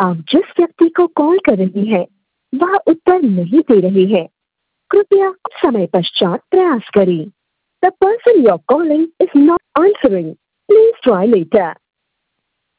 आप जिस व्यक्ति को कॉल कर रही हैं, वह उत्तर नहीं दे रहे हैं। कृपया कुछ समय पश्चात प्रयास करें। The person you're calling is not answering. Please try later.